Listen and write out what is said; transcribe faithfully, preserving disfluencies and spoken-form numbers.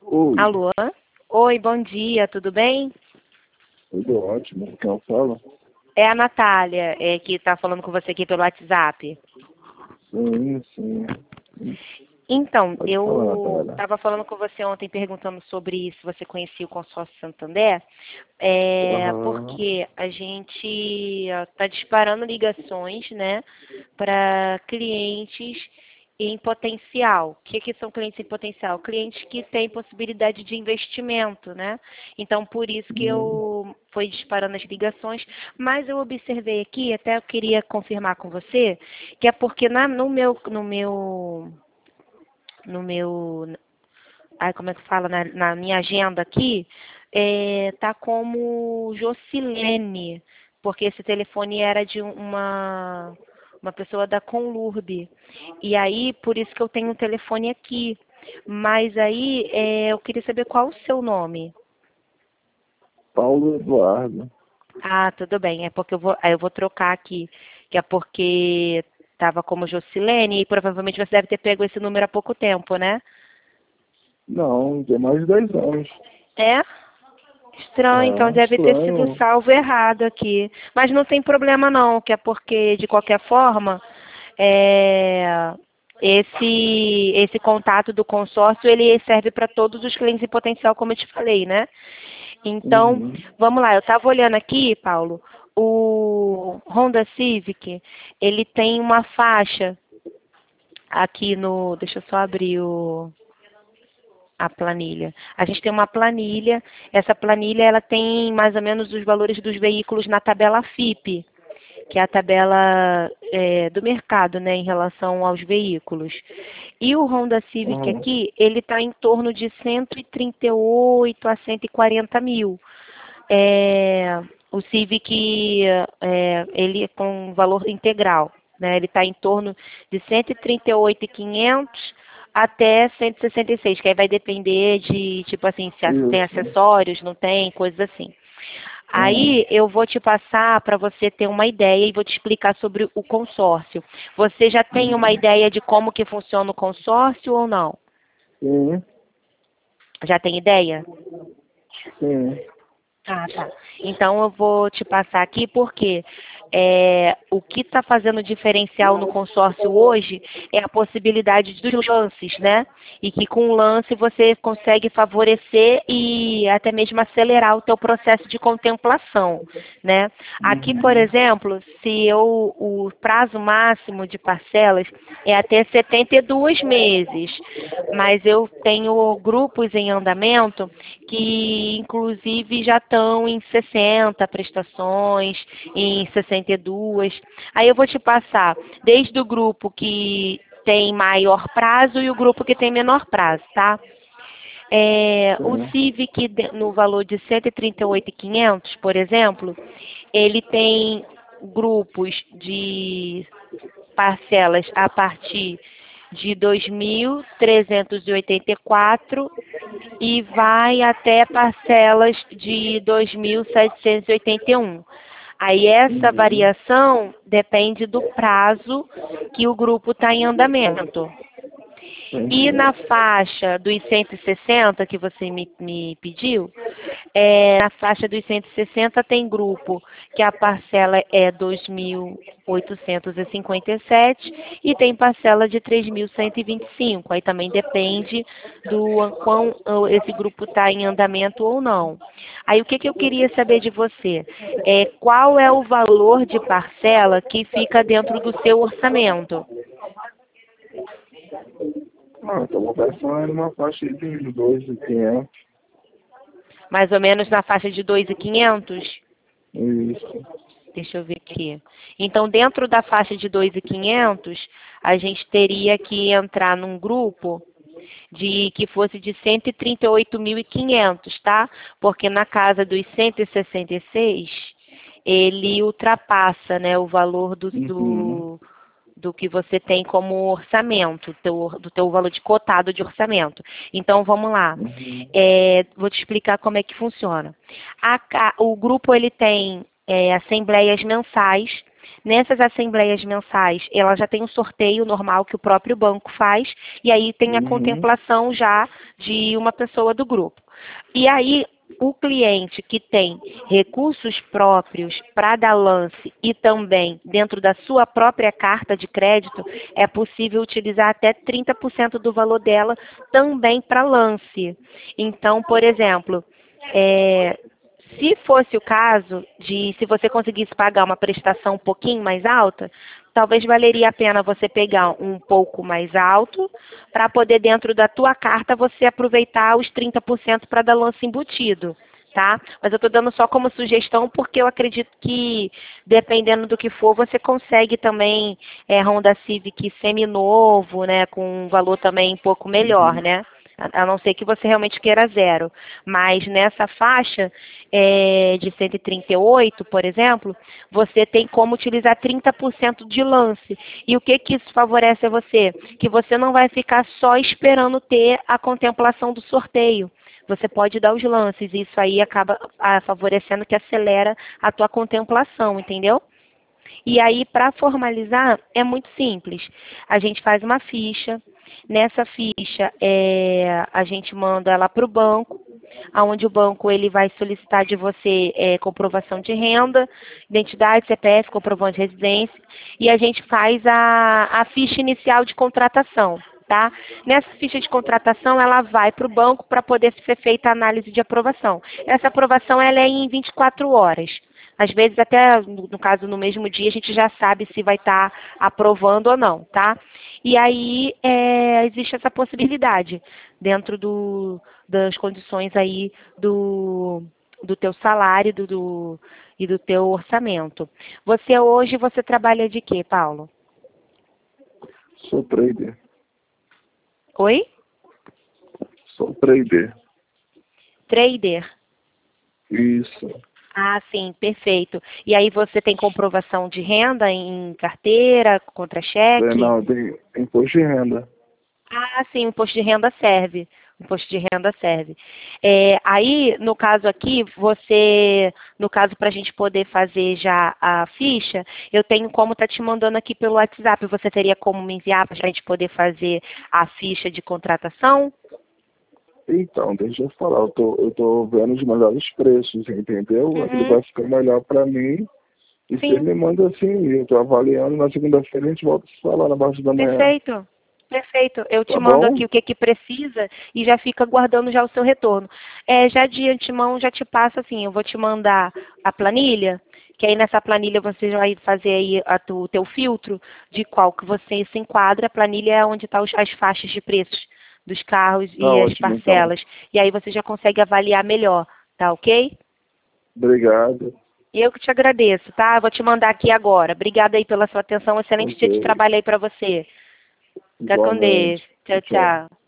Oi, Alô? Oi, bom dia, tudo bem? tudo ótimo. Quem fala? É a Natália, é, que está falando com você aqui pelo WhatsApp. Sim, sim. Então, Pode falar, eu Natália. estava falando com você ontem perguntando sobre se você conhecia o Consórcio Santander, é, Aham. porque a gente está disparando ligações, né, para clientes em potencial. O que, que são clientes em potencial? Clientes que têm possibilidade de investimento, né? Então, por isso que Hum, eu fui disparando as ligações, mas eu observei aqui, até eu queria confirmar com você, que é porque na, no meu, no meu no meu, ai, como é que fala, na, na minha agenda aqui, é, tá como Jocilene, porque esse telefone era de uma, uma pessoa da Conlurb. E aí, por isso que eu tenho o telefone aqui. Mas aí, é, eu queria saber qual o seu nome. Paulo Eduardo. Ah, tudo bem, é porque eu vou, aí eu vou trocar aqui, que é porque estava como Jocilene e provavelmente você deve ter pego esse número há pouco tempo, né? Não, tem mais de dez anos. É? Estranho, então É, deve ter sido estranho. salvo errado aqui. Mas não tem problema não, que é porque, de qualquer forma, é, esse, esse contato do consórcio, ele serve para todos os clientes em potencial, como eu te falei, né? Então, Uhum. vamos lá, eu estava olhando aqui, Paulo, o Honda Civic, ele tem uma faixa aqui no, deixa eu só abrir o a planilha. A gente tem uma planilha, essa planilha ela tem mais ou menos os valores dos veículos na tabela F I P, que é a tabela é, do mercado, né, em relação aos veículos. E o Honda Civic Uhum. aqui, ele está em torno de cento e trinta e oito a cento e quarenta mil. É, o Civic, é, ele é com valor integral, né? Ele está em torno de cento e trinta e oito mil e quinhentos até cento e sessenta e seis, que aí vai depender de, tipo assim, se tem Isso. acessórios, não tem, coisas assim. Uhum. Aí eu vou te passar para você ter uma ideia e vou te explicar sobre o consórcio. Você já tem uma Uhum. ideia de como que funciona o consórcio ou não? Sim, Já tem ideia? sim. Ah, tá. Então eu vou te passar aqui porque é, o que está fazendo diferencial no consórcio hoje é a possibilidade dos lances, né? E que com o lance você consegue favorecer e até mesmo acelerar o teu processo de contemplação, né? Aqui, por Uhum. exemplo, se eu o prazo máximo de parcelas é até setenta e dois meses, mas eu tenho grupos em andamento que inclusive já estão em sessenta prestações, em sessenta e dois. Aí eu vou te passar desde o grupo que tem maior prazo e o grupo que tem menor prazo, tá? É, o Sim. Civic de- no valor de cento e trinta e oito mil e quinhentos, por exemplo, ele tem grupos de parcelas a partir de dois mil trezentos e oitenta e quatro e vai até parcelas de dois mil setecentos e oitenta e um. Aí essa Uhum. variação depende do prazo que o grupo está em andamento. E Entendi. na faixa dos cento e sessenta que você me, me pediu, é, na faixa dos cento e sessenta tem grupo que a parcela é dois mil oitocentos e cinquenta e sete e tem parcela de três mil cento e vinte e cinco. Aí também depende do quão esse grupo está em andamento ou não. Aí o que, que eu queria saber de você? É, qual é o valor de parcela que fica dentro do seu orçamento? Ah, então vou pensar em uma faixa de uns dois e quinhentos. Mais ou menos na faixa de dois mil e quinhentos? Isso. Deixa eu ver aqui. Então, dentro da faixa de dois mil e quinhentos, a gente teria que entrar num grupo de que fosse de cento e trinta e oito mil e quinhentos, tá? Porque na casa dos cento e sessenta e seis, ele ultrapassa, né, o valor do, Uhum. do, do que você tem como orçamento, teu, do teu valor de cotado de orçamento. Então, vamos lá. Uhum. É, vou te explicar como é que funciona. A ca- o grupo ele tem é, assembleias mensais, Nessas assembleias mensais, ela já tem um sorteio normal que o próprio banco faz, e aí tem a Uhum. contemplação já de uma pessoa do grupo. E aí, o cliente que tem recursos próprios para dar lance e também dentro da sua própria carta de crédito, é possível utilizar até trinta por cento do valor dela também para lance. Então, por exemplo, é, se fosse o caso de, se você conseguisse pagar uma prestação um pouquinho mais alta, talvez valeria a pena você pegar um pouco mais alto para poder dentro da tua carta você aproveitar os trinta por cento para dar lance embutido, tá? Mas eu estou dando só como sugestão porque eu acredito que dependendo do que for, você consegue também é, Honda Civic seminovo, né, com um valor também um pouco melhor, Uhum. né? A não ser que você realmente queira zero. Mas nessa faixa é, de cento e trinta e oito, por exemplo, você tem como utilizar trinta por cento de lance. E o que, que isso favorece a você? Que você não vai ficar só esperando ter a contemplação do sorteio. Você pode dar os lances e isso aí acaba ah, favorecendo que acelera a tua contemplação, entendeu? E aí, para formalizar, é muito simples. A gente faz uma ficha. Nessa ficha, é, a gente manda ela para o banco, onde o banco ele vai solicitar de você é, comprovação de renda, identidade, C P F, comprovante de residência, e a gente faz a, a ficha inicial de contratação. Tá? Nessa ficha de contratação, ela vai para o banco para poder ser feita a análise de aprovação. Essa aprovação ela é em vinte e quatro horas. Às vezes, até, no caso, no mesmo dia, a gente já sabe se vai estar tá aprovando ou não, tá? E aí, é, existe essa possibilidade, dentro do, das condições aí do, do teu salário do, do, e do teu orçamento. Você hoje, você trabalha de quê, Paulo? Sou trader. Oi? Sou trader. Trader? Isso. Ah, sim, perfeito. E aí você tem comprovação de renda em carteira, É, contra-cheque? não, tem imposto de renda. Ah, sim, o imposto de renda serve. O imposto de renda serve. É, aí, no caso aqui, você, no caso para a gente poder fazer já a ficha, eu tenho como estar tá te mandando aqui pelo WhatsApp. Você teria como me enviar para a gente poder fazer a ficha de contratação? Então, deixa eu falar, eu tô, eu tô vendo os melhores preços, entendeu? Aquilo Uhum, vai ficar melhor para mim. E você sim. me manda assim, eu tô avaliando, na segunda-feira a gente volta a se falar na base da manhã. Perfeito. Perfeito. Eu te Tá mando bom? aqui o que, que precisa e já fica guardando já o seu retorno. É, já de antemão já te passa assim, eu vou te mandar a planilha, que aí nessa planilha você já vai fazer aí a tu- o teu filtro de qual que você se enquadra. A planilha é onde estão as faixas de preços dos carros Tá e as ótimo, então. parcelas. E aí você já consegue avaliar melhor, tá ok? Obrigado. Eu que te agradeço, tá? Eu vou te mandar aqui agora. Obrigada aí pela sua atenção. Excelente dia de Ok. trabalho aí para você. Fica com Deus. Igualmente. Tchau, Tchau. tchau.